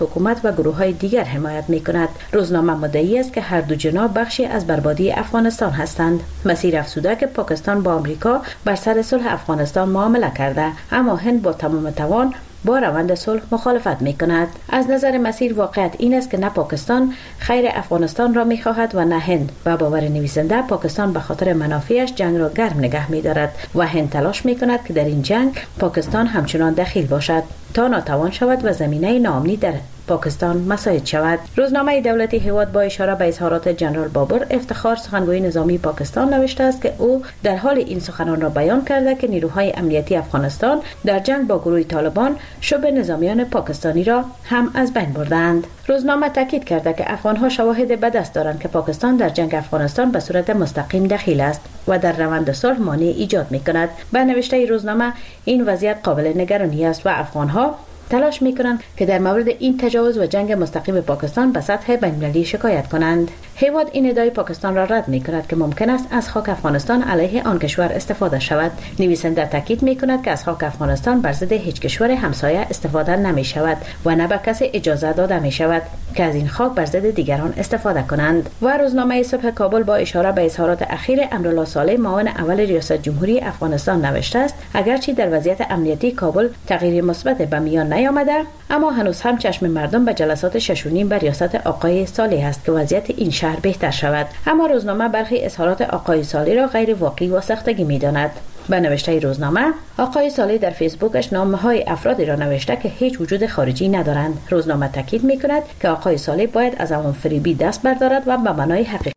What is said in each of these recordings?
حکومت و گروه‌های دیگر حمایت می‌کند. روزنامه مدعی است که هر دو جناح بخشی از بربادی افغانستان هستند. مسیر افزوده که پاکستان با آمریکا بر سر صلح افغانستان معامله کرده، اما هند با تمام توان با روند صلح مخالفت می‌کند. از نظر مسیر واقعیت این است که نه پاکستان خیر افغانستان را می‌خواهد و نه هند، و باور نویسنده پاکستان به خاطر منافعش جنگ را گرم نگه می‌دارد و هند تلاش می‌کند که در این جنگ پاکستان همچنان دخیل باشد تا ناتوان شود و زمینه ناامنی در پاکستان مساعد شود. روزنامه دولتی هیواد با اشاره به اظهارات جنرال بابر افتخار سخنگوی نظامی پاکستان نوشته است که او در حال این سخنان را بیان کرده که نیروهای امنیتی افغانستان در جنگ با گروه طالبان شبه نظامیان پاکستانی را هم از بین بردند. روزنامه تاکید کرده که افغانها شواهد به دست دارند که پاکستان در جنگ افغانستان به صورت مستقیم دخیل است و در روند صلح مانع ایجاد می‌کند. به نوشته روزنامه این وضعیت قابل نگرانی است و افغانها تلاش می‌کنند که در مورد این تجاوز و جنگ مستقیم پاکستان به سطح بین‌المللی شکایت کنند. هیواد این ادعای پاکستان را رد می‌کند که ممکن است از خاک افغانستان علیه آن کشور استفاده شود. نویسنده تاکید می‌کند که از خاک افغانستان بر ضد هیچ کشور همسایه استفاده نمی‌شود و نه به کسی اجازه داده می‌شود که از این خاک بر ضد دیگران استفاده کنند. و روزنامه صبح کابل با اشاره به اظهارات اخیر امرالله صالح معاون اول ریاست جمهوری افغانستان نوشته است اگرچه در وضعیت امنیتی کابل تغییر مثبت به میان نیامده، اما هنوز هم چشم مردم به جلسات 6.5 به ریاست آقای صالح است که وضعیت این شهر بهتر شود. اما روزنامه برخی اظهارات آقای صالح را غیر واقعی و ساختگی می‌داند. به نوشته روزنامه آقای صالح در فیسبوکش نامه‌های افرادی را نوشته که هیچ وجود خارجی ندارند. روزنامه تاکید می‌کند که آقای صالح باید از عوام فریبی دست بردارد و به معنای حقیقی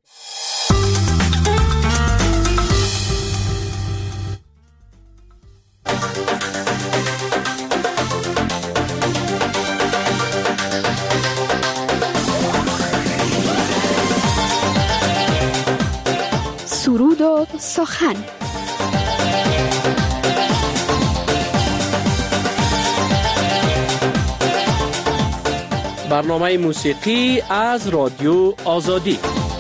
سرود و سخن. برنامه موسیقی از رادیو آزادی.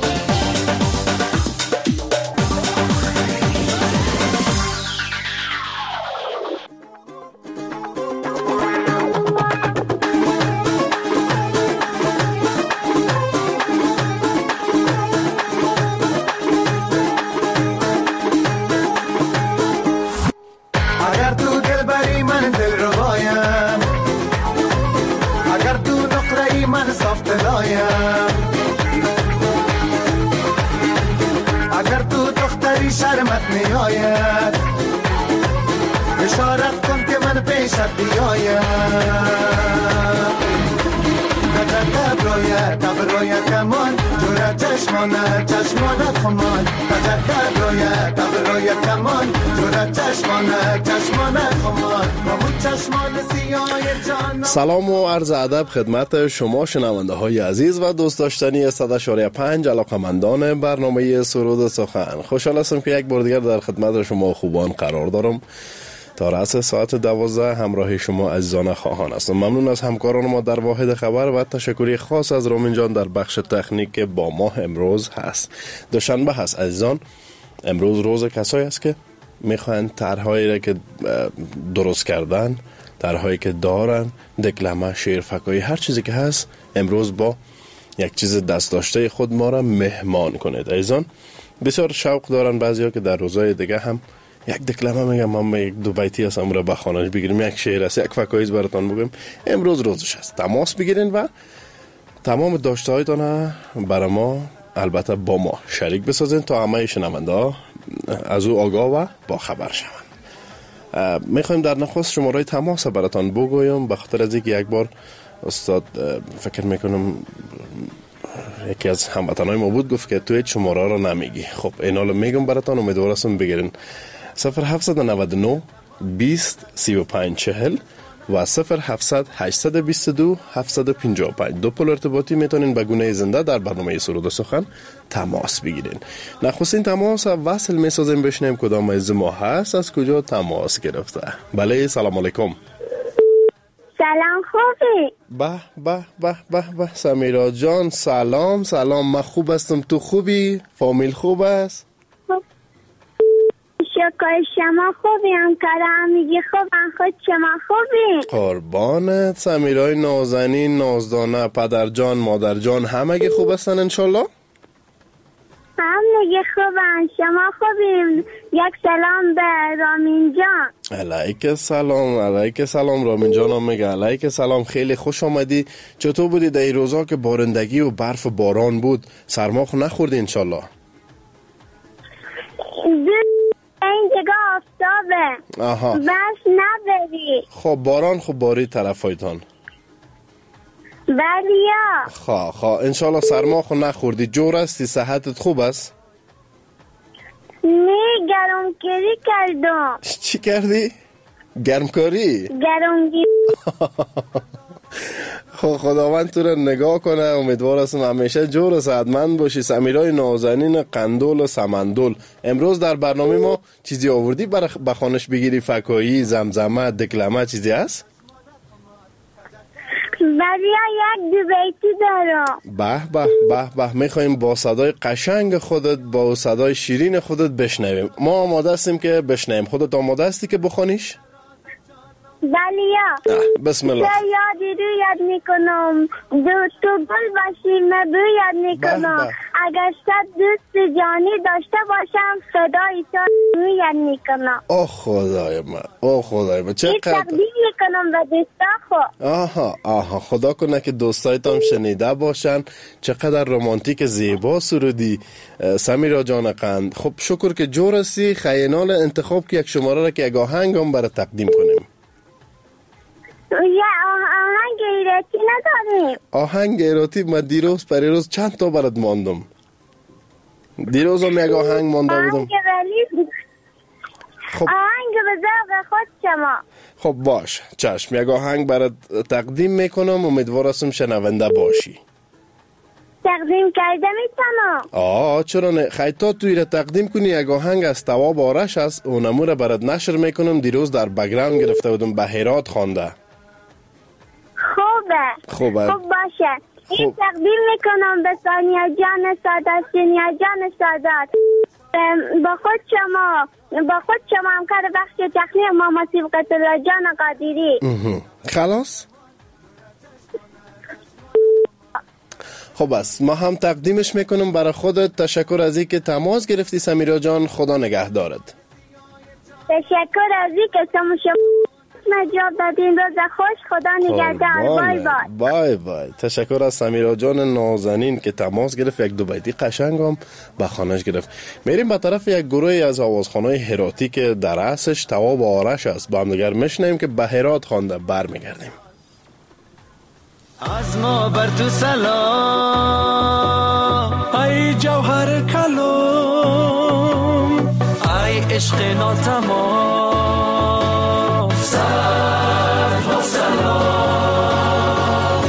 اشارت کن که من پیشت بیایم تبرویه کمان جوره چشمانت خمان تبرویه کمان جوره چشمانت خمان چشمان سیاه جان. سلام و عرض ادب خدمت شما شنونده های عزیز و دوست داشتنی 100.5 علاقمندان برنامه سرود و سخن. خوشحال هستم که یک بار دیگر در خدمت شما خوبان قرار دارم. تا رأس ساعت 12 همراه شما عزیزان خواهان هستم. ممنون از همکاران ما در واحد خبر و تشکری خاص از رامین جان در بخش تکنیک با ما امروز هست. دوشنبه هست عزیزان. امروز روز کسایی است که میخواین طرحهایی را که درست کردن، طرحهایی که دارن، دکلمه، شعر، فکایی، هر چیزی که هست امروز با یک چیز دست داشته خود ما را مهمان کنید. عزیزان بسیار شوق دارن بعضیا که در روزهای دیگه هم یک دکلمه میگم ما یک دو بیتی هست امروز به خانه‌اش بگیریم، یک شعر است، یک فکایی براتون بگم. امروز روزش است. تماس بگیرین و تمام داشته هایتون برای ما البته با ما شریک بسازین تا همه شنونده از او آگاه و با خبر شوند. میخوایم در نخست شماره تماس براتون بگویم به خاطر از اینکه یک بار استاد فکر میکنم یکی از هموطنای ما بود گفت که تو هیچ شماره را نمیگی. خب اینا رو میگم براتون، امیدوار هستم بگیرین. 0799 20 35 40 و 0700 822 755 دو پل ارتباطی میتونین به گونه زنده در برنامه سرود و سخن تماس بگیرین. نخستین تماس وصل میسازیم بشنیم کدام از ما هست، از کجا تماس گرفته. بله سلام علیکم. سلام خوبی؟ به به به به به سمیرا جان سلام. من خوب هستم، تو خوبی؟ فامیل خوب است؟ شکر شما خوبی همکارم همگی خوبن خود شما خوبی؟ قربانت. سمیرای نازنین، نازدانه، پدرجان، مادرجان همگی خوب هستن انشالله؟ همگی خوبن. شما خوبیم؟ یک سلام به رامین جان. علیک سلام. علیک سلام. رامین جانم میگه علیک سلام. خیلی خوش آمدی. چطور بودی در این روزا که بارندگی و برف و باران بود؟ سرما خو نخوردی انشالله؟ این جگه آفتابه. آها. بس نبری. خب باران خوب باری طرفایتان؟ بلیا. انشالله سرما خو نخوردی. جور هستی؟ صحتت خوب است؟ نه گرمکاری کردم. چی کردی؟ گرمکاری؟ گرمگیری. خب خداوند تو را نگاه کنه. امیدوار هستم همیشه جور و صحتمند باشی. سمیرای نازنین قندول و سمندول، امروز در برنامه ما چیزی آوردی برای بخوانش بگیری؟ فکایی، زمزمه، دکلمه چیزی هست؟ بلیا یک دو بیتی دارم. به میخواییم با صدای قشنگ خودت، با صدای شیرین خودت بشنویم. ما آماده هستیم که بشنویم. خودت آماده هستی که بخوانیش؟ بلیا. بسم الله. یادی رو یاد میکنم تو گل باشی مبو یاد میکنم اگر صد دوست جانی داشته باشم صدای تو یاد میکنم. اوه خدای من چقدر تقدیم میکنم به دوستا خو. آها خدا کنه که دوستایتان شنیده باشن. چقدر رمانتیک زیبا سرودی سمیرا جان قند. خب شکر که جور هستی. خیینال انتخاب که یک شماره را که یک آهنگ هم برای تقدیم کنیم. یه آهنگ ایراتی نداریم. آهنگ ایراتی من دیروز پریروز چند تا برات ماندم. دیروز هم یک آهنگ مانده بودم. خب آهنگ به ذوق خود شما. خب باش چشم، یک آهنگ برات تقدیم میکنم. امیدوار هستم شنونده باشی. تقدیم کرده میتونم؟ چرا نه. خیلی توی را تقدیم کنی. یک آهنگ از تواب آرش است. اونمو را برات نشر میکنم. دیروز در بگراند گرفته بودم. به هرات خوانده. خوبه. خوب باشه. این تقدیم میکنم به ثانیه جان سادات. ثانیه جان سادات با خود شما همکار بخش تخلیه ماما سیبقت الله جان قادری. خلاص خب است. ما هم تقدیمش میکنم برای خودت. تشکر از این که تماس گرفتی سمیرا جان. خدا نگهدارت. تشکر از این که شما جواب دادین. روز خوش. خدا نگهدار. بای. تشکر از سمیرا جان نازنین که تماس گرفت. یک دو بیتی قشنگ هم به خانش گرفت. میریم به طرف یک گروهی از آوازخوانای هراتی که در اصلش تواب آرش است. با هم دیگر میشنیم که به هرات خوانده. برمیگردیم. از ما بر تو سلام ای جوهر کلام ای عشق ناتمام سلام و سلام.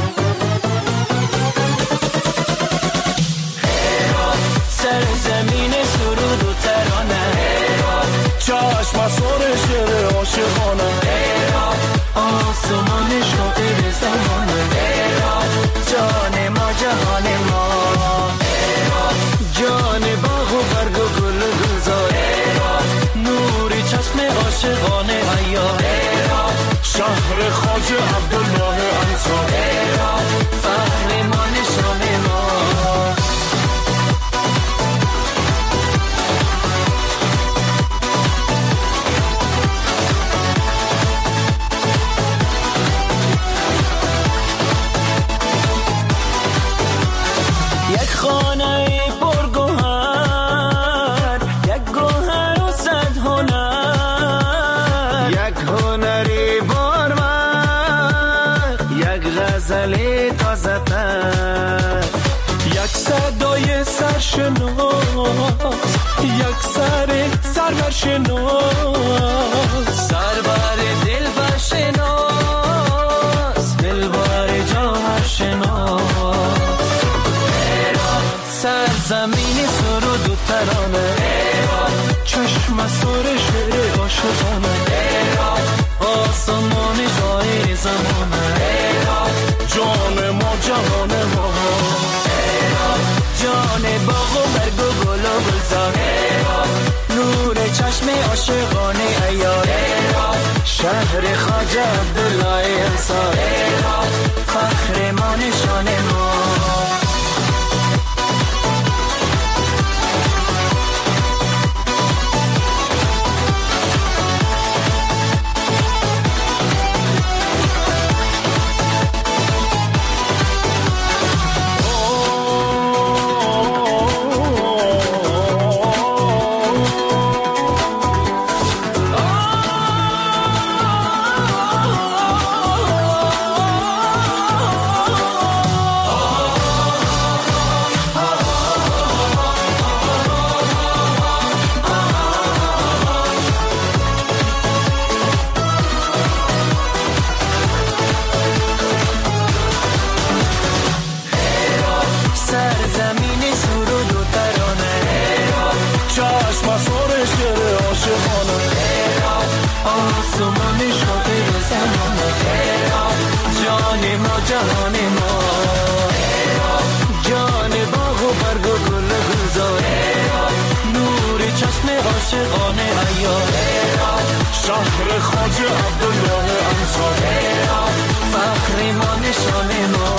هرات سرزمین سرود و ترانه. هرات چشم سر شعر عاشقانه. هرات آسمان شاعر زمانه. جان ما جهان ما. جان باغ و برگ و گل و گلزار. نوری چشم عاشقانه حیا. شهر خواجه عبدالله انصار. فخر ما نشان ما. یک خانه پرگوهر، یک گوهر و صد هنر. یک هنری بارور، یک غزل تازه تر. یک صدای سرشناس، یک سر سرورشناس. سرور دلبر شناس، دلبر جوهر شناس. سرزمین سرود و ترانه. چشم سر شعر عاشقانه. آسمان جای زمانه. جان ما جهان ما. جان باغ و برگ و گل و گلزار. نور چشم عاشقانه. عاشقانه ایار شهر خواجه عبدالله انصار فخر ما نشان ما عاشقانه ایار شهر خواجه عبدالله انصار فخر ما نشان ما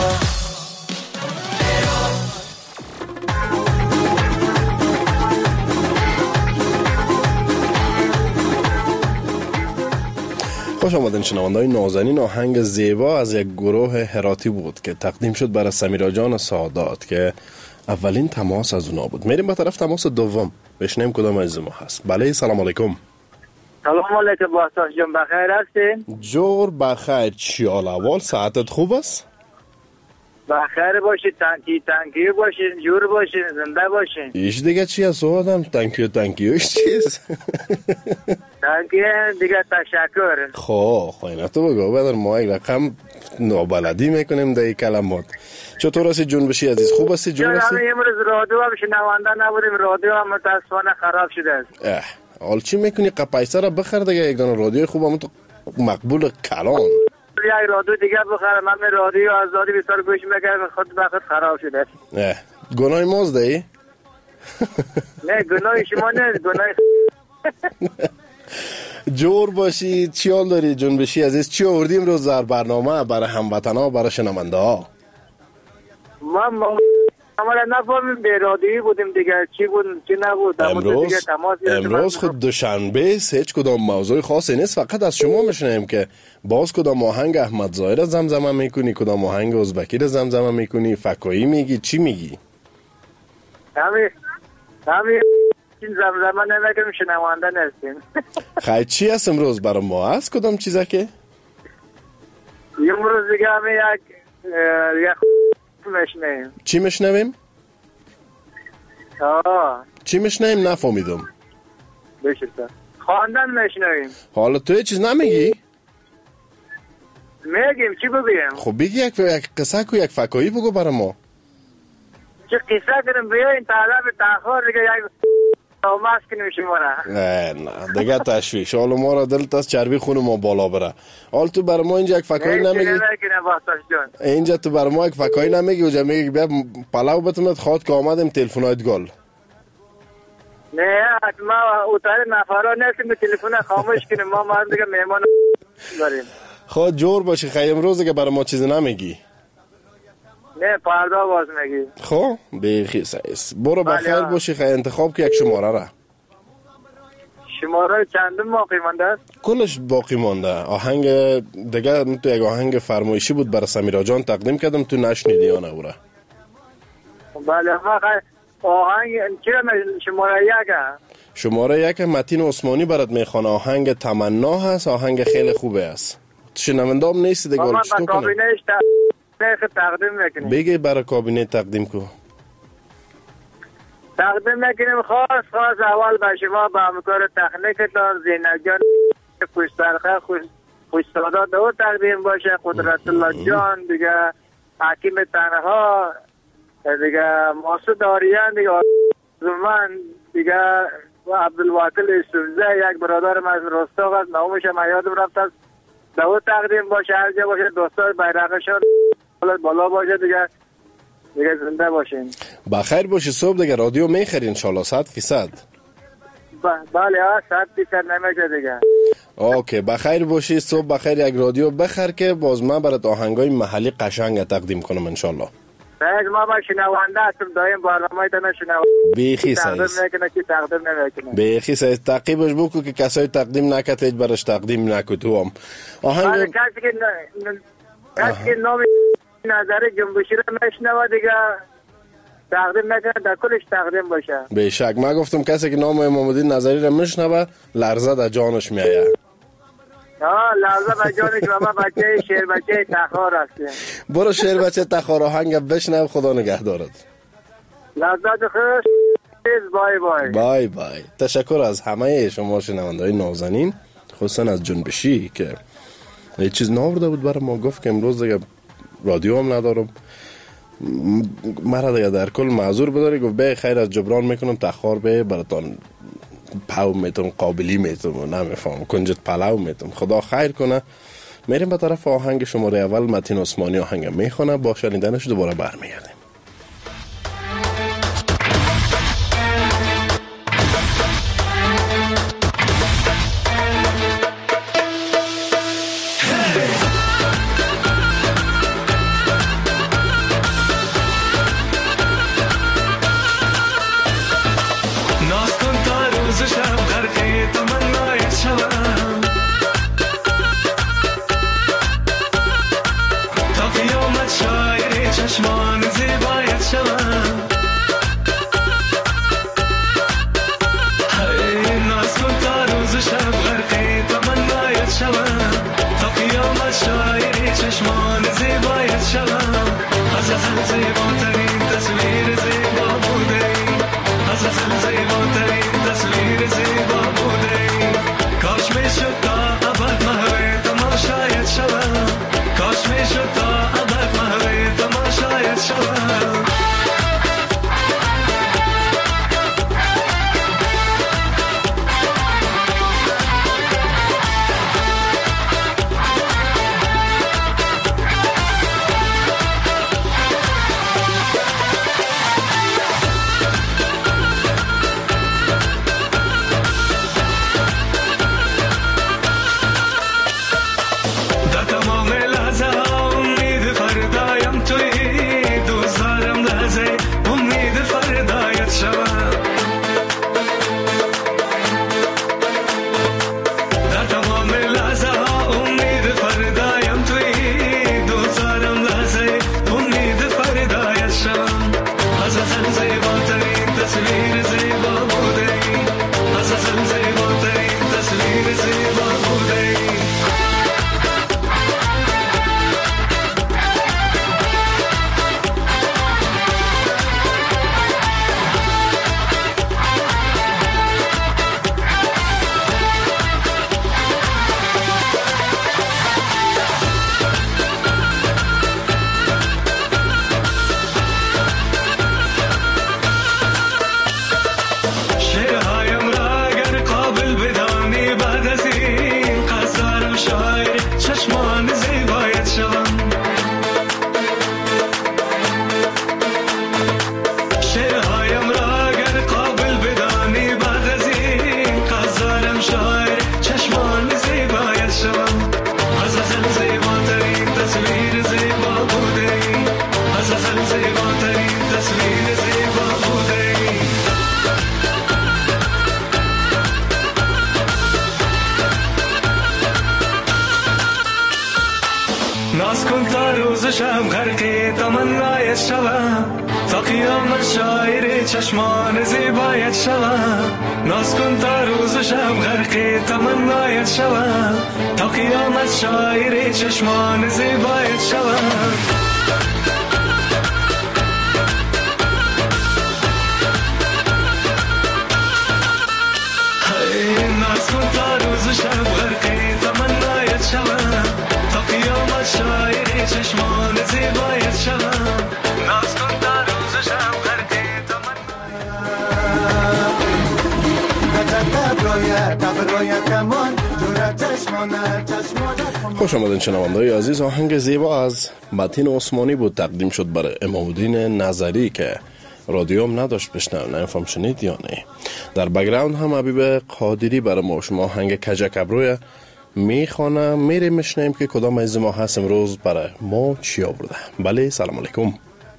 خوش آمدین شنونده‌های نازنین. آهنگ زیبا از یک گروه هراتی بود که تقدیم شد برای سمیرا جان سادات که اولین تماس از اونا بود. میریم به طرف تماس دوم، بشنیم کدام از ما هست. بله، سلام علیکم. سلام علیکم باستان جان، بخیر هستین؟ جور بخیر. چی حال احوال؟ ساعتت خوب است؟ بخیر باشید، تنکی باشید، جور باشید، زنده باشید. ایش دیگه چی هست آدم؟ تنکیوش چیست؟ تنکی دیگه تشکر. خب اینا تو بگو بدر ما یک رقم نابلدی میکنیم در این کلمات. چطور هستی جنبشی عزیز؟ خوب هستی جون هستی؟ امروز رادیو هم شنونده نبودیم، رادیو هم متاسفانه خراب شده است. حال چی میکنی؟ قپایسه را بخر دیگه، یک دانه رادیو خوب هم تو مقبول کلان. یک رادیو دیگه بخرم، من رادیو آزادی بسیار گوش میکردم، خود به خود خراب شده است. گناه ماست ای؟ نه گناه شما نه، گناه جور باشی. چی حال داری جنبشی عزیز؟ چی آوردی امروز در برنامه برای هموطنا و برای شنونده ها؟ ما نفهمیم به رادیویی بودیم دیگه، چی بود چی نبود. امروز خود دوشنبه هیچ کدام موضوع خاصی نیست، فقط از شما میشنیم که باز کدام آهنگ احمد ظاهر زمزمه میکنی، کدام آهنگ ازبکی رو زمزمه میکنی، فکایی میگی، چی میگی؟ همین این زمزمه نمیکنیم، شنونده نستیم. خیلی چی هست امروز برای ما؟ هست کدام چیزه که؟ امروز دیگه همین یک مشنیم. چی مشنویم؟ چی مشنویم؟ نفهمیدم. بشیرتا خواندن مشنویم. حالا تو یه چیز نمیگی؟ میگیم، چی بگیم؟ خب بگی یک قصه کو، یک فکایی بگو برای ما. چه قصه کنیم؟ بیاین طلب تاخر دیگه یک تاماس کنیم شما را. نه دیگه تشویش، حالا ما را دلت از چربی خون ما بالا بره. حال تو برای ما اینجا یک فکایی نمیگی؟ اینجا تو برای ما یک فکایی نمیگی و جا میگی بیا پلاو بتونت خواد که آمدیم تلفنایت گل. نه ما اوتار نفرا نیستیم که تلفن خاموش کنیم، ما دیگه مهمان داریم. خود جور باشی. خیلی امروز دیگه برای ما چیزی نمیگی؟ نه فردا باز میگی. خب بیخی سعیس برو بخیر باشی. خیلی انتخاب که یک شماره را. شماره چندم باقی مانده است؟ کلش باقی مانده. آهنگ دیگه تو یک آهنگ فرمایشی بود برای سمیرا جان تقدیم کردم، تو نشنیدی یا نه برا؟ بله آهنگ چرا شماره یکه؟ شماره یک متین عثمانی برات میخوانه. آهنگ تمنا هست، آهنگ خیلی خوبه است. شنونده هم نیستی دیگه، حالا چطور کنم؟ تقدیم میکنیم. بگی برای کابینه تقدیم کو. تقدیم میکنیم خاص اول به شما، به همکار تکنیکتان زینب جان خوشترخه خوشتادا دو تقدیم باشه، قدرت الله جان دیگه، حکیم تنها دیگه، ماسود آریان دیگه، زمان دیگه، و عبدالواکل سوزه یک برادر من از رستاق است، نامش هم یادم رفت است. دو تقدیم باشه، هر جا باشه دوستای بیرقشان بالا باشه دیگه زنده باشین. بخیر باشی. صبح دیگه رادیو میخری انشالله 100%. بله 100% نمیشه دیگه. اوکی بخیر باشی، صبح بخیر. یک رادیو بخر که باز من برات آهنگای محلی قشنگ تقدیم کنم انشالله. ما با شنونده هستم، دایم برنامه تان شنونده بیخی سایز تقدیم نمیکنه. بیخی سایز تعقیبش بکو که کسای تقدیم نکرد هیچ برش تقدیم نکو تو هم آهنگ. کسی که نام نظر جنبشی رو میشنوه دیگه تقدیم نکنه، در کلش تقدیم باشه. به شک من گفتم کسی که نام امام‌الدین نظری رو میشنوه لرزه در جانش میآید. لرزه در جانش. و ما بچه شیر بچه تخار هستیم. برو شیر بچه تخار آهنگ بشنو. خدا نگهدارت. لذت خوش. بای بای. بای بای. تشکر از همه شما شنونده‌های نازنین، خصوصا از جنبشی که یه چیز ناورده بود برای ما. گفت که امروز دیگه رادیو هم ندارم، مرا دیگه در کل معذور بداری. گفت به خیر از جبران میکنم، تخار به براتان پاو میتونم، قابلی میتونم، نمیفهم کنجد پلاو میتونم. خدا خیر کنه. میریم به طرف آهنگ شماره اول. متین عثمانی آهنگ میخونه، با شنیدنش دوباره برمیگردیم. شب غرقی تمنای شوم تا قیامت شاعر چشمان زیبایت شوم ناز کن تا روز شب غرقی تمنایت شوم تا قیامت شاعر چشمان زیبایت شوم ناز کن تا روز شب غرقی تمنایت شوم تا قیامت شاعر چشمان زیبایت شوم ناز کن تا روز شب غرقی خوش آمدین شنونده‌های عزیز. آهنگ زیبا از متین عثمانی بود، تقدیم شد برای امام‌الدین نظری که رادیو هم نداشت بشنم، نمیفهم شنید یا نه. در بگراند هم حبیب قادری برای ما شما آهنگ کجک ابروی میخوانه. میریم میشنیم که کدام از ما هست امروز برای ما چی آورده. بله سلام علیکم.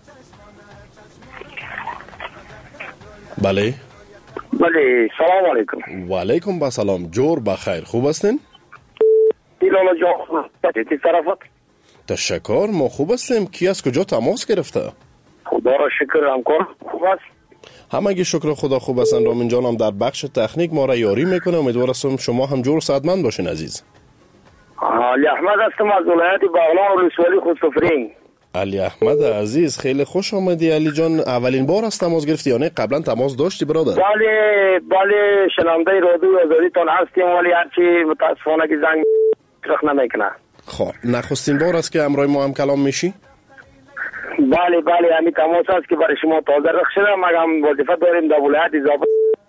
بله بله سلام علیکم. و علیکم با سلام. جور بخیر، خوب هستین؟ ایلالا جان چی طرفت؟ تشکر، ما خوب هستیم. کی از کجا تماس گرفته؟ خدا را شکر، همکار خوب است؟ همگی شکر خدا خوب هستن. رامین جان هم در بخش تکنیک ما را یاری میکنه. امیدوارم شما هم جور سعادتمند باشین عزیز. علی احمد هستم از ولایت بغلان ولسوالی خودسفرین. علی احمد عزیز خیلی خوش آمدی. علی جان اولین بار است تماس گرفتی یا نه قبلا تماس داشتی برادر؟ بله شنونده رادیو آزادی تان هستیم، ولی هرچی متاسفانه که زنگ رخ نمیکنه. خب نخستین بار است که امروز ما هم کلام میشی؟ بله همین تماس است که برای شما تازه رخ شده. مگم وظیفه داریم در ولایت اضافه.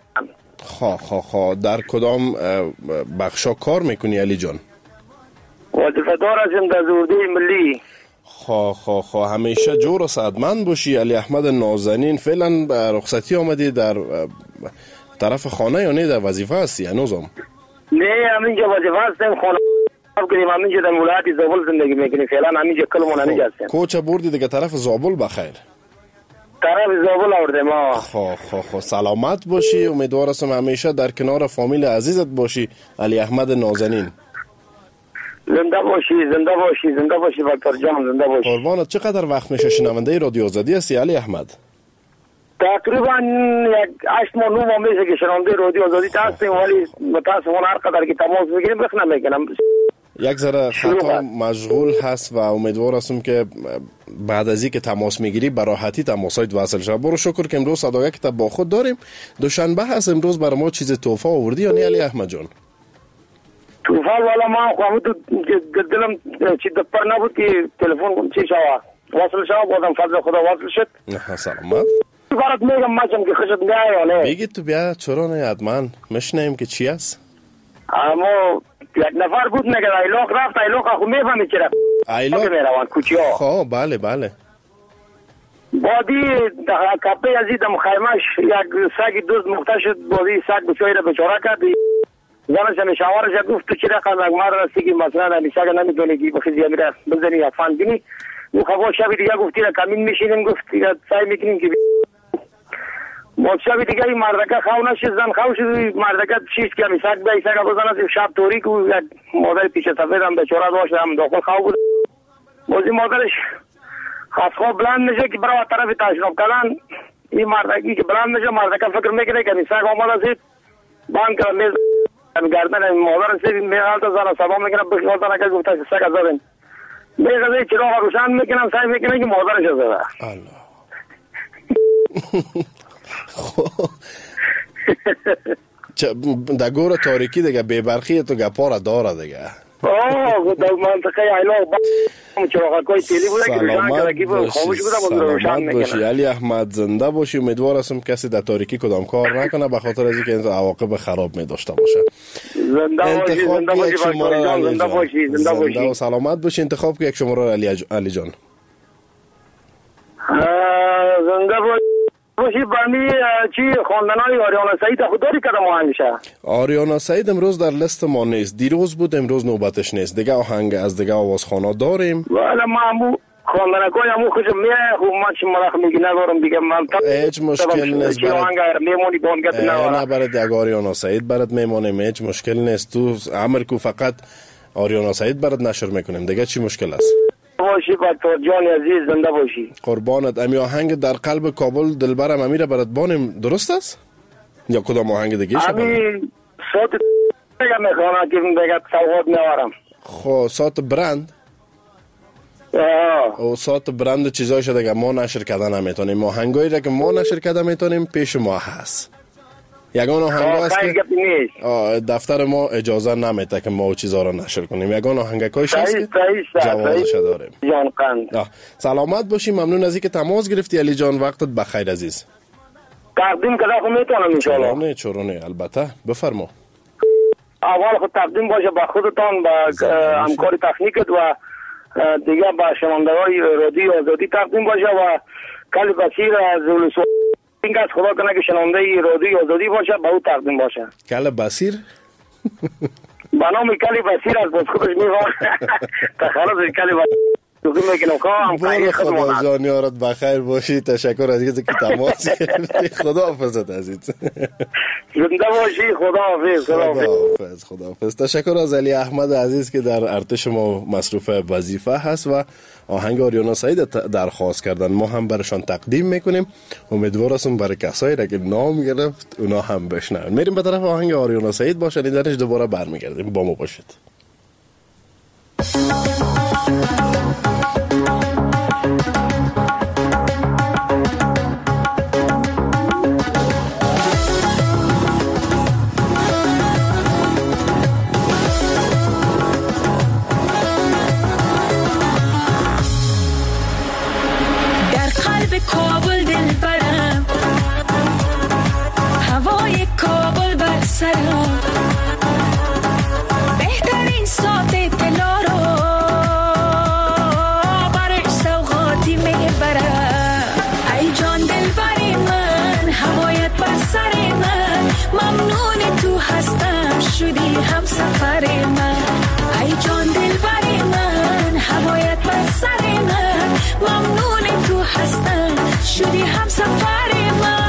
در کدام بخشا کار میکنی علی جان؟ وظیفه دار هستیم در زورده ملی. همیشه جور و سعادتمند باشی. علی احمد نازنین فعلا رخصتی آمدی در طرف خانه یا نه در وظیفه هستی هنوزم؟ نه همینجا وظیفه هستیم، خانه کنیم همینجا در ولایت زابل زندگی میکنیم. فعلا همینجا کلمون همینجا هستیم. کوچه بردی دیگه طرف زابل بخیر؟ طرف زابل آورده ما. سلامت باشی. امیدوارم همیشه در کنار فامیل عزیزت باشی علی احمد نازنین. زنده باشی بطور جان، زنده باشی. قربانت. چقدر وقت میشه شنونده رادیو آزادی هستی علی احمد؟ تقریبا 8 ماه 9 ماه میشه که شنونده رادیو آزادی هستیم، ولی متاسفانه هر قدر که تماس میگیریم رخ نمیکنم. یک ذره خطا مشغول هست و امیدوار هستم که بعد از اینکه تماس میگیری به راحتی تماسات وصل شه. برو شکر که امروز صداقه که با خود داریم. دوشنبه هست امروز برای ما چیز تحفه آوردی یا نه علی احمد جان؟ توفال والا ما خواهد دلم چی دپر نبود که تلفن چی شوا وصل شوا بودم فضل خدا وصل شد. سلامت. برات میگم مچم که خشت نگاه یا نه بگید تو بیا چرا نه حتما مشنیم که چی است. اما یک نفر بود نگه ایلاق رفت ایلاق خو میفهمی چرا ایلاق میروان کوچی ها. خب بله بادی کپه ازیدم خیمش یک سگی دوست مخته شد. بادی سگ بچایی را بچاره کرد. زنش همی شوارش گفت تو چی رقم اگمار راستی که مثلا همی سگ نمیدونه که بخیزی همی را بزنی یا فان بینی. او خب شبی دیگه گفتی را کمین میشینیم، گفت سعی میکنیم که ما شبی دیگه این مردکه خواهو نشید زن خواهو شد. مردکه چیست که همی سگ بایی سگ بزنه شب توری که یک مادر پیش سفید هم بچاره داشت هم داخل خواهو بود. بازی مادرش خواست خواه بلند میشه که برای طرف تشناب کردن. این مردکی که بلند میشه مردکه فکر میکنه که همی سگ آمده زید بان که میز گردن مادر سید میغال تا زن سلام میکنم بخیال تا نکه گفته سگ از دادن میغزه چرا روشن میکنم سعی میکنه که مادرش از داده. در گور تاریکی دیگه بیبرخی تو گپارا داره دیگه. در منطقه ایلاق چراغکای تیلی بوده که روشن کرده که خاموش بوده روشن میکنه. علی احمد زنده باشی. امیدوار هستم کسی در تاریکی کدام کار نکنه به خاطر از اینکه عواقب خراب می داشته باشه. زنده باشی زنده و سلامت باشی. انتخاب که یک شماره علی جان. زنده باشی. برمی چی خواندنای آریانا سعید خود داری کدام آهنگ شه؟ آریانا سعید امروز در لیست ما نیست. دیروز بود امروز نوبتش نیست. دیگه آهنگ از دیگه آوازخوانا داریم. ولی ما همو خواندنکای همو خوشم میه. خوب ما چی ملخ میگی ندارم دیگه من هیچ مشکل نیست. چی آهنگ میمونی بانگت ندارم. نه برد یک آریانا سعید برد میمونیم. هیچ مشکل نیست. تو عمر کو فقط آریانا سعید برد نشر میکنیم. دیگه چی مشکل است؟ باشی بطور جان عزیز زنده باشی. قربانت. امی آهنگ در قلب کابل دلبرم امیره برات بانیم درست است؟ یا کدام آهنگ دیگه شد؟ امی صوت دیگه میخوانم که بگه سواد میارم. خب صوت برند؟ او صوت برند چیزای شده که ما نشر کردن نمیتونیم. آهنگایی را که ما نشر کردن میتونیم پیش ما هست. یگان آهنگ هست که دفتر ما اجازه نمیده که ما چیزا را نشر کنیم. یگان آهنگکایش هست که جوازش داریم. جان قند. سلامت باشی. ممنون از اینکه تماس گرفتی علی جان. وقتت بخیر عزیز. تقدیم کدا خو میتونم ان شاء الله. چرونه البته بفرما. اول خود تقدیم باشه با خودتان با همکار تکنیکت و دیگه با شنوندگان رادیو آزادی تقدیم باشه و کلی بصیر از ولسوالی این از خدا کنه که شنونده رادیوی آزادی باشه به او تقدیم باشه. کل بصیر به نام کلی بصیر از باز خودش میخواه تخلص کلی بصیر بله خدا جان یارت بخیر باشی. تشکر از اینکه تماس گرفتی. خدا حافظت عزیز. زنده باشی. خدا حافظ. تشکر از علی احمد عزیز که در ارتش ما مصروف وظیفه هست و آهنگ آریانا سعید درخواست کردن. ما هم برشان تقدیم میکنیم. امیدوار هستم برای کسایی را که نام گرفت اونا هم بشنون. میریم به طرف آهنگ آریانا سعید باشه. درش دوباره برمیگردیم. با ما باشید. کابل دل برم هوای کابل بر سرم بهترین ساعت دلا رو برش سوغاتی میبرم ای جان دل بری من هوایت بر سر من ممنون تو هستم شدی هم سفر من ای جان دل بری من هوایت بر سر من ممنون تو هستم شدی هم سفر من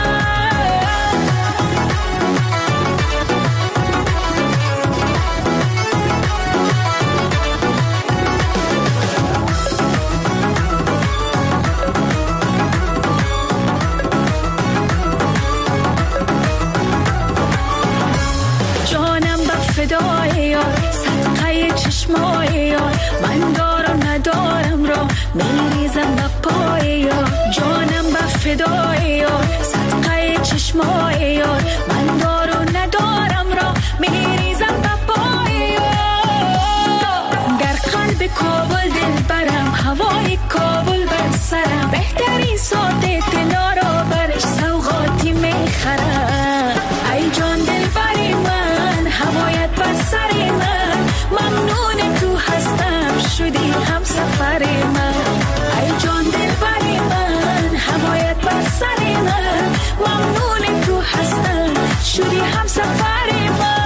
جانم به فدای یار صدقه چشمای یار من دار و ندارم را میریزم به پای یار جانم به فدای یار صدقه چشمای یار من دار و ندارم را میریزم به پای یار در قلب کابل دل برم هوای کابل بر سرم بهترین ساعت دلا را برش سوغاتی میخرم ای جان دل بری من هوایت بر سر من ممنون تو هستم شدی هم سفر من ای جان دل بری من هوایت بر سر من ممنون تو هستم شدی هم سفر من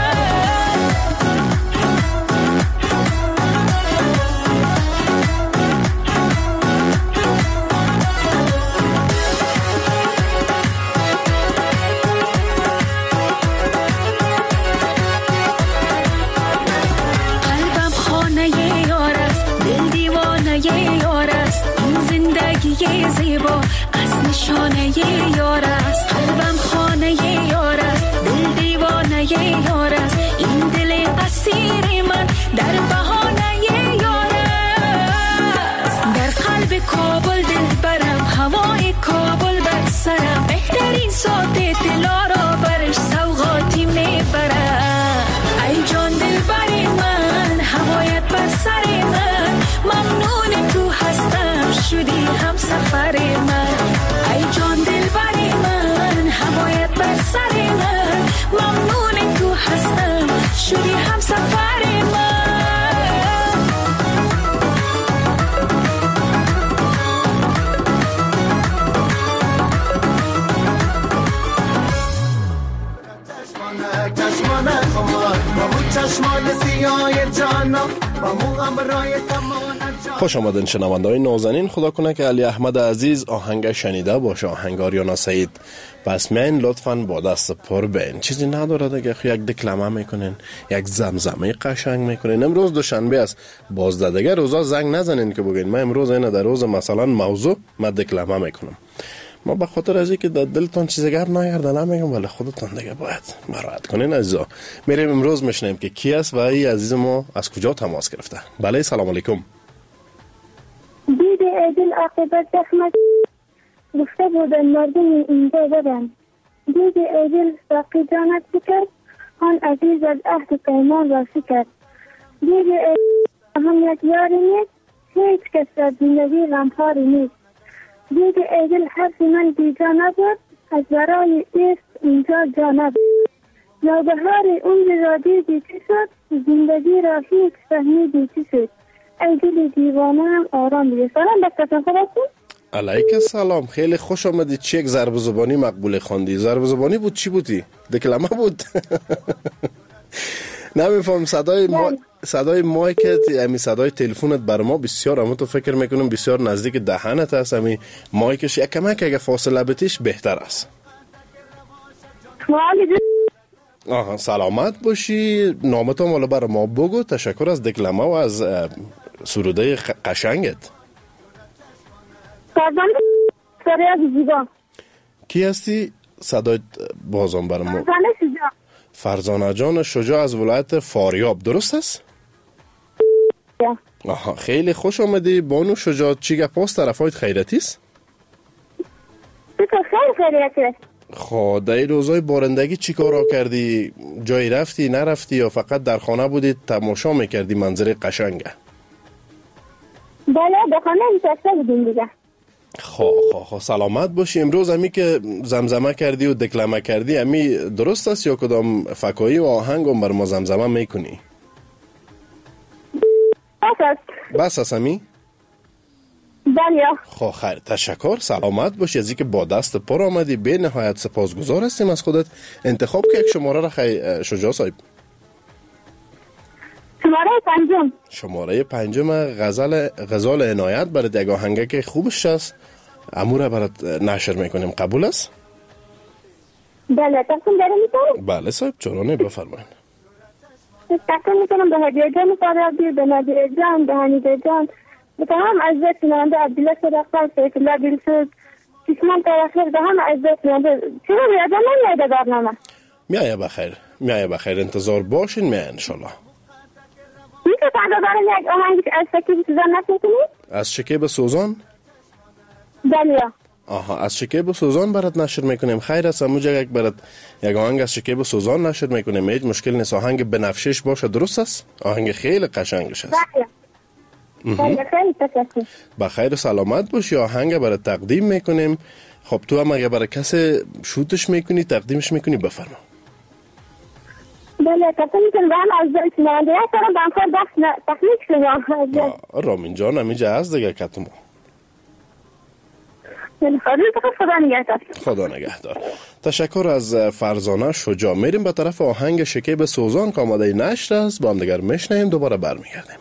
قلبم خانه یار است دل دیوانه یار است این زندگی زیبا از نشانه یار است قلبم خانه یار است دل دیوانه یار است این دل اسیر من در بهانه یار است در قلب کابل دل برم هوای کابل بر سرم بهترین ساعت دلا را برش سوغاتی میبرم ای جان دل بری من هوایت بر سر من ممنون تو هستم شدی هم سفر من ای جان دل بری من هوایت بر سر من ممنون تو هستم شدی هم سفر من خوش آمدین شنونده‌های نازنین. خدا کنه که علی احمد عزیز آهنگ شنیده باشه. آهنگ آریانا سعید. پس میین لطفاً با دست پر بین. چیزی نداره دیگه. یک دکلمه میکنین، یک زمزمه قشنگ میکنین. امروز دوشنبه است. باز دیگه روزا زنگ نزنین که بگین من امروز اینا در روز مثلا موضوع من دکلمه میکنم. ما به خاطر از اینکه در دلتون چیزی گرد نگرده نمیگم، ولی خودتون دیگه باید مراعات کنین عزیزا. میریم امروز میشنیم که کی است و این عزیز ما از کجا تماس گرفته. بله سلام علیکم. دید عدل عاقبت زحمت گفته بودن مردم اینجا بدن. دید عدل باقی جانت بکرد آن عزیز از عهد پیمان را شکرد. دید عدل هم یک یاری نیست هیچ کس را زندگی غمخواری نیست. دید عدل حرف من بیجا نبود از برای ایست اینجا جا نبود. نوبهار عمر را دیدی چی شد زندگی را هیچ فهمیدی چی شد. ای دل دیوانه هم آرام بیه. سلام بکتن خوب هستون؟ علیک سلام، خیلی خوش آمدی. چه یک ضرب زبانی مقبول خواندی؟ ضرب زبانی بود چی بودی؟ دکلمه بود؟ نمیفهم. صدای مایکت، یعنی صدای تلفنت بر ما بسیار، اما تو فکر میکنم بسیار نزدیک دهنت است. همین مایکش یک کمک اگه فاصله بتیش بهتر است. آها، سلامت باشی. نامت هم بر ما بگو. تشکر از دکلمه و از سروده قشنگت. فرزانه شجاع. کی هستی؟ صدای بازم بر ما. فرزانه شجاع. فرزانه جان شجاع از ولایت فاریاب، درست است؟ آها، خیلی خوش آمدی بانو شجاع. چی گپ است؟ طرفایت خیرتی است؟ خیریتی. خب در این روزای بارندگی چی کارا کردی؟ جایی رفتی نرفتی یا فقط در خانه بودی تماشا میکردی منظره قشنگه؟ بله، در خانه نشسته بودیم دیگه. خب سلامت باشی. امروز همی که زمزمه کردی و دکلمه کردی همی درست است یا کدام فکایی و آهنگ هم بر ما زمزمه میکنی؟ بس است همی؟ بله. خب خیر، تشکر. سلامت باشی. از اینکه با دست پر آمدی به نهایت سپاسگزار هستیم از خودت. انتخاب که یک شماره را خیلی شجاع صاحب. شماره پنجم غزال عنایت برات یک آهنگه که خوبش است، امور برات نشر میکنیم. قبول است؟ بله. تقسیم داره میتونم؟ بله صاحب، چرا بفرمایید. تقسیم میکنم به هدیه جان فرادی، به نادیه جان، به حمیده جان، به تمام عزیزت نمانده عبدالله صدقال، سیف الله بیلسود، کسمان تاخیر، به هم عزیزت نمانده. چرا بیاده نمیاده برنامه؟ میایه بخیر. انتظار باشین میایه انشالله. میشه فردا برای یک آهنگی که از شکیب سوزان نکنید؟ از شکیب سوزان؟ بله. آها، از شکیب سوزان برات نشر میکنیم. خیر است. اموجا یک برات یک آهنگ از شکیب سوزان نشر میکنیم. هیچ مشکل نیست. آهنگ بنفشش باشه، درست است؟ آهنگ خیلی قشنگش است. بله. خیلی تشکر. بخیر و سلامت باشی. آهنگ برات تقدیم میکنیم. خب تو هم اگه برای کسی شوتش میکنی تقدیمش میکنی بفرما. بله، تقدیم میکنم. به هم از نمانده یک سرم به همخواه بخش تخلیق شما. رامین جان همیجا هست دیگه کتما. خدا نگهدار. تشکر از فرزانه شجاع. میریم به طرف آهنگ شکیب سوزان که آماده نشر است. با هم دیگر میشنیم، دوباره برمیگردیم.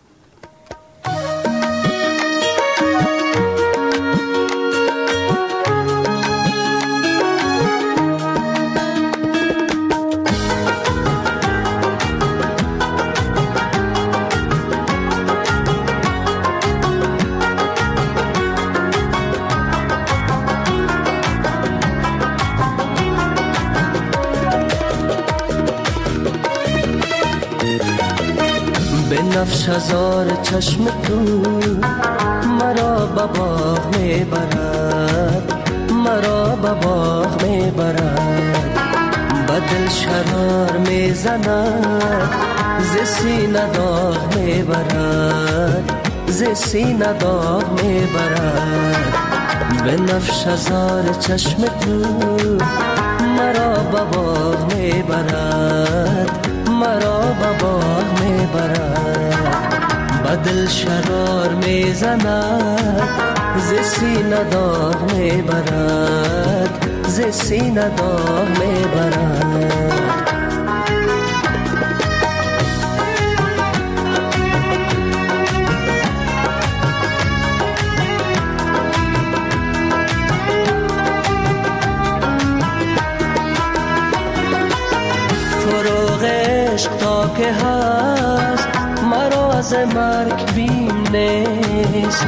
نفش هزار چشم تو مرا به باغ میبرد، مرا به باغ میبرد. به دل شرار میزند، ز سینه داغ میبرد، ز سینه داغ میبرد. به نفش هزار چشم تو مرا به باغ میبرد، مرا به باغ میبرد. به دل شرار میزند، ز سینه داغ میبرد، ز سینه داغ میبرد. تا که هست مرا از مرگ بیم نیست،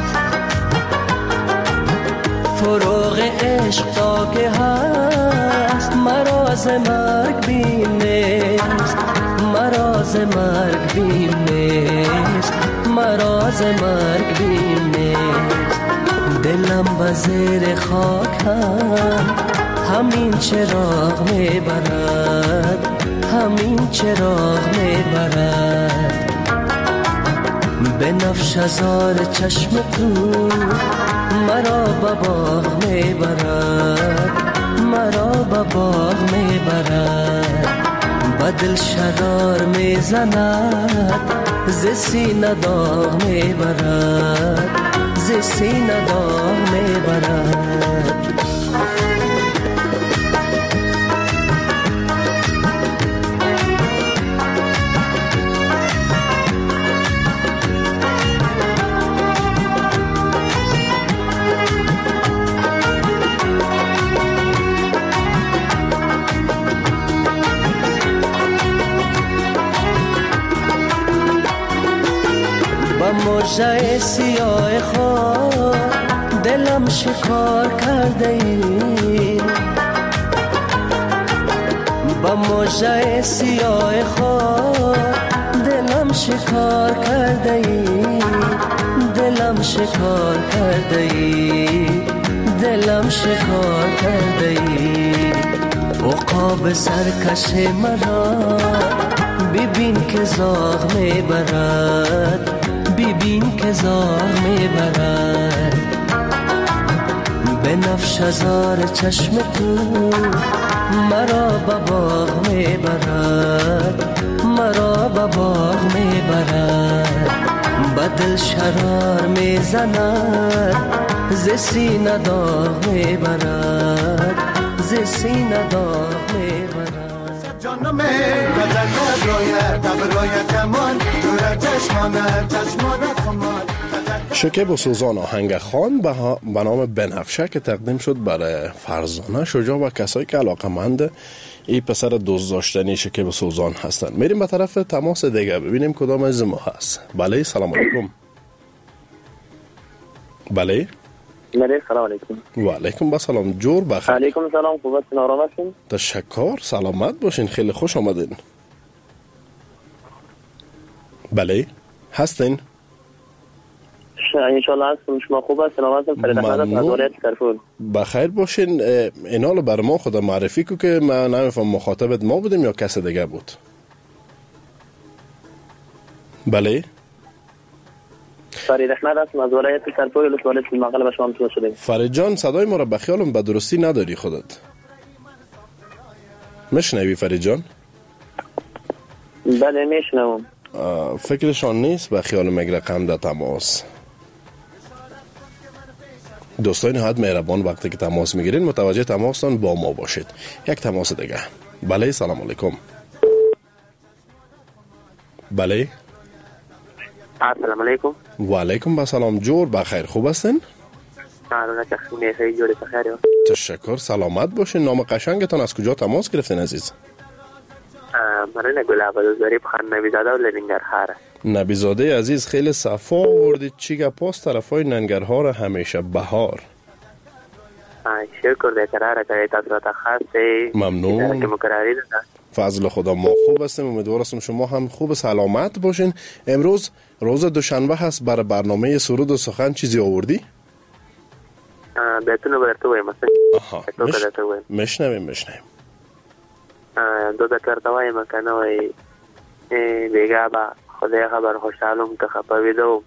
فروغ عشق تا که هست مرا از مرگ بیم نیست، مرا از مرگ بیم نیست، مرا از مرگ بیم نیست. دلم به زیر خاک هم همین چراغ میبرد، همین چراغ میبرد. به نفش هزار چشم تو مرا به باغ میبرد، مرا به باغ میبرد. به دل شرار میزند، ز سینه داغ میبرد، ز ز سینه داغ میبرد. موجه سیاه خود دلم شکار کرده ای، با موجه سیاه خود دلم شکار کرده ای، دلم شکار کرده ای، دلم شکار کرده ای. عقاب سرکش مرا ببین که زاغ میبرد، ببین که زاغ میبرد. به نفش هزار چشم تو مرا به باغ میبرد، مرا به باغ میبرد. به دل شرار میزند ز سینه داغ میبرد، ز سینه داغ میبرد. جانم غزل رویت رویت کمان دور چشمانه چشمانه خمان. شکیب و سوزان آهنگ خان به نام بنفشه که تقدیم شد برای فرزانه شجاع و کسایی که علاقمند این پسر دوست داشتنی شکیب و سوزان هستند. میریم به طرف تماس دیگه ببینیم کدام از ما هست. بله سلام علیکم. بله سلام علیکم. و علیکم با سلام. جور بخیر. علیکم سلام. خوبتون آرام هستین؟ تشکر. سلامت باشین. خیلی خوش آمدین. بله هستین؟ انشالله هستم. شما خوب هستین؟ سلامت هستین؟ فرید احمد از ولایت کرفور. بخیر باشین. اینا رو بر ما خود معرفی کو که من نمیفهم مخاطبت ما بودیم یا کس دیگه بود. بله فرید احمد هستم از ولایت کرفور. ولایت المغرب شما متوجه شدیم. فرید جان صدای ما رو به خیالم به درستی نداری خودت. میشنوی فرید جان؟ بله میشنوم. فکرشان نیست به خیال مگه رقم در تماس. دوستان نهایت مهربان وقتی که تماس میگیرین متوجه تماستان با ما باشید. یک تماس دیگه. بله سلام علیکم. بله سلام علیکم. و علیکم با سلام. جور بخیر. خوب هستین؟ تشکر. سلامت باشین. نام قشنگتان از کجا تماس گرفتین عزیز؟ من گل عبدالزاری بخان نبیزاده و لنگرهار. نبیزاده عزیز خیلی صفا آوردید. چی گپاست طرفای ننگرهار همیشه بهار؟ شکر قراره که تصویت خاصی ممنون. که مقرری داده. فضل خدا ما خوب هستیم. امیدوارم شما هم خوب سلامت باشین. امروز روز دوشنبه هست. برای برنامه سرود و سخن چیزی آوردی؟ بهتون براتو بایم مشنویم. دو ذکرتوای مکنوی بیگا با خدای خبر خوشحالم که خپاویدو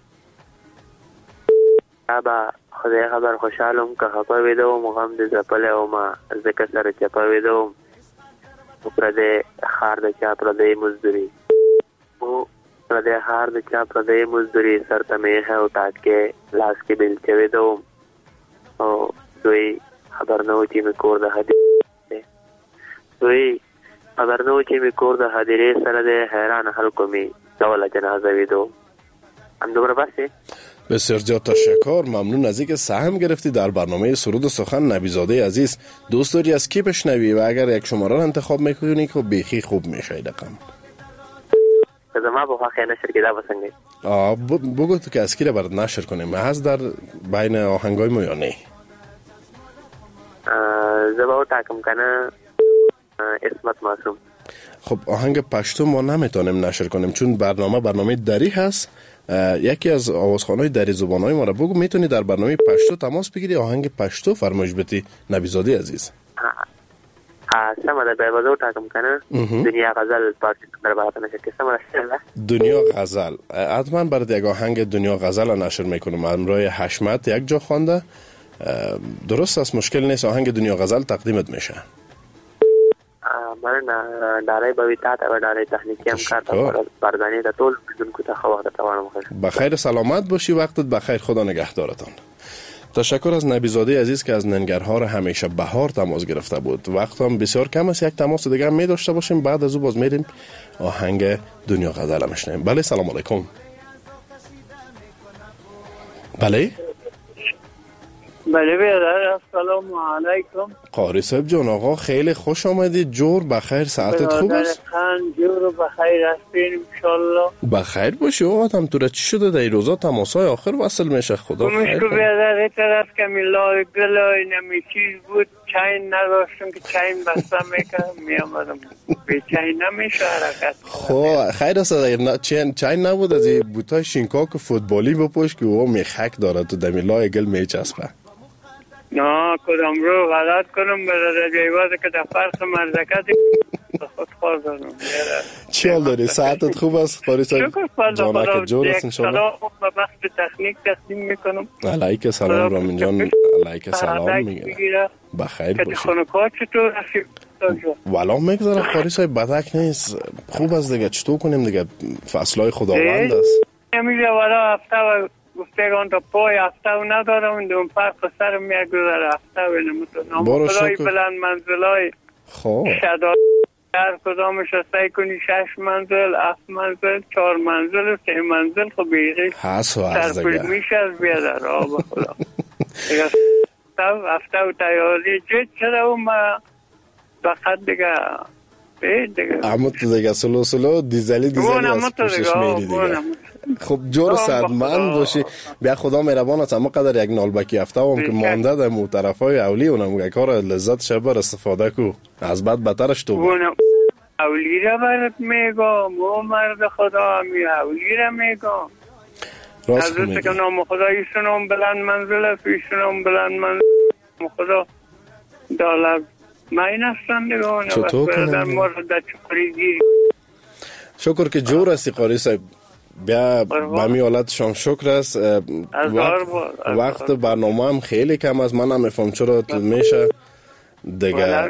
با خدای خبر خوشحالم که خپاویدو مغم د زپله او ما زکه سره چپاویدو پرده خار د چا پرده مزدوری او پرده خار د چا پرده مزدوری سرته مې هو تاکه لاس کې بل چویدو او دوی خبر نو چې مې کور د حدیث دوی خبر نو چې می کور د حاضرې سره د حیران خلکو می ډول جنازه ویدو. همدومره بسه. بسیار زیاد تشکر. ممنون از اینکه سهم گرفتی در برنامه سرود و سخن. نبیزاده عزیز دوست داری از کی بشنوی و اگر یک شماره رو انتخاب میکنی که بیخی خوب میشه رقم زما به خواهی نشر که دا بسنگی بگو تو که از کی رو برد نشر کنیم هست در بین آهنگای ما یا نه؟ زبا تاکم کنه اسمت معصوم. خب آهنگ پشتو ما نمیتونیم نشر کنیم چون برنامه دری هست. یکی از آوازخوان‌های دری زبان‌های ما را بگو. میتونی در برنامه پشتو تماس بگیری آهنگ پشتو فرمایش بدی نبیزاده عزیز. سمده بیبازو تاکم کنه دنیا غزل پارتی در باید نشر که سمده شده دنیا غزل حتما برد یک آهنگ دنیا غزل نشر میکنم. امرای حشمت یک جا خوانده. درست است مشکل نیست. آهنگ دنیا غزل تقدیمت میشه. من دارای بویتات و دارای تکنیکی هم کار بردانی دا طول بدون که وقت توانم خیر. بخیر سلامت باشی، وقتت بخیر، خدا نگهدارتان. تشکر از نبیزاده عزیز که از ننگرهار همیشه بهار تماس گرفته بود. وقت هم بسیار کم است، یک تماس دیگه می داشته باشیم، بعد از او باز میریم آهنگ دنیا غزل میشنیم. بله سلام علیکم. بله برادر السلام علیکم. قاری صاحب جان، آقا خیلی خوش آمدید. جور بخیر، ساعتت خوب است؟ خان جور بخیر هستین انشالله. بخیر باشی. آقا هم تو را چی شده در این روزا تماسای آخر وصل میشه؟ خدا خیر کنه. برادر این طرف که میلای گلای نمی چیز بود، چاین نداشتم که چاین بسته میکنم میامدم به چاین نمیشه حرکت. خب خیر است اگر چاین نبود از این بوتای شینکاک فوتبالی بپوش که او میخک داره تو در میلای گل میچسبه. نه کدام رو غلط کنم برادر جایوازه که در فرق مرزکت خود خواه دارم. چی حال داری؟ ساعتت خوب است؟ قاری صاحب جانک جور است انشالله. سلام و بخش تکنیک تسلیم میکنم. علیک سلام رامین جان. علیک سلام میگیره. بخیر باشی. خانوکات چطور هستی؟ والا میگذاره قاری صاحب بدک نیست، خوب است دیگه. چطور کنیم دیگه؟ فصلای خداوند است. نمیگه والا هفته و گفتگان تا پای هفته و ندارم دوم فرق سر میگذاره هفته و نمتون خدای بلند منزلای شداد هر کدامش سعی کنی 6 منزل 7 منزل 4 منزل 3 منزل خب بیغی سرپوش میشه از بیادر به خدا هفته و تیاری جد شده و ما بخط دیگه اما تو دیگه سلو دیزلی از پوشش میری دیگه. خب جور صدمند باشی. بیا خدا مهربان است. اما قدر یک نالبکی هفته هم که مانده در طرفای اولی اونم یک کار لذت شبر استفاده کو از بعد بترش تو اولی را برات میگم مو مرد خدا همی اولی را میگم راست میگم که نام خدا ایشونم بلند منزل است ایشونم بلند منزل خدا دالب ماین هستن دیگه چطور کنیم؟ شکر که جور هستی قاری صاحب. بیا به می حالت شام شکر است. وقت برنامه هم خیلی کم است. من هم میفهم چرا میشه دیگه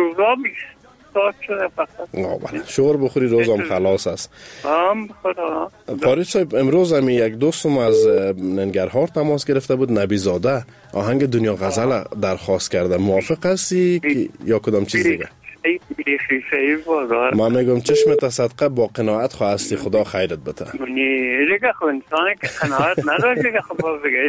شور بخوری روزم خلاص است. قاری صاحب امروز هم یک دوستم از ننگرهار تماس گرفته بود، نبیزاده آهنگ دنیا غزل درخواست کرده. موافق هستی یا کدام چیز دیگه؟ من میگم چشمت صدقه با قناعت خواستی، خدا خیرت بده. دیگه خب انسانی که قناعت نداره دیگه خب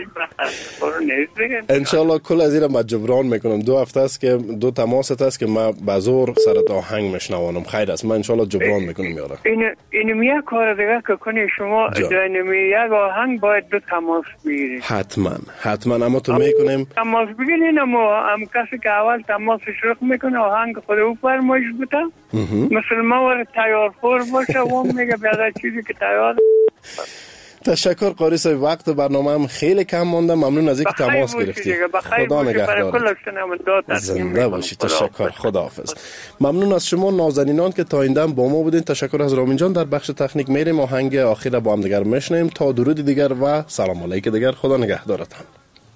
دیگه انشالله کل از این ما جبران میکنم. 2 هفته است که 2 تماست است که ما بزور سرت آهنگ میشنوانم. خیر است، من انشالله جبران میکنم یارا. اینم یک کار دیگه که کنی شما اینم یک آهنگ باید 2 تماس بگیرید. حتما اما تو میکنیم تماس بگیرین. اما هم کسی که اول تماس شروع میکنه آهنگ خود او فرمایش بوده مثل ما ور تیار خور باشه و میگه بیاده چیزی که تیار. تشکر قاری صاحب. وقت برنامه هم خیلی کم مانده. ممنون از اینکه تماس گرفتی. خدا نگهدار. زنده باشی. تشکر. خداحافظ. ممنون از شما نازنینان که تا این دم با ما بودین. تشکر از رامین جان. در بخش تکنیک میریم آهنگ آخر با هم دیگر میشنیم. تا درود دیگر و سلام علیک دیگر. خدا نگهدارتان.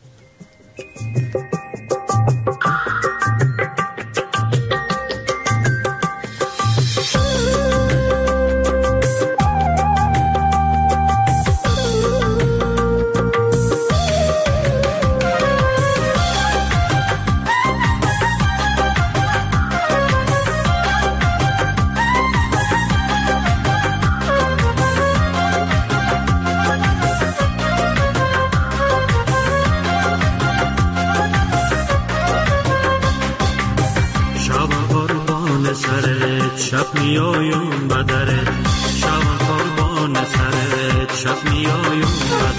شب میایم بدره شب قربان سرت شب میایم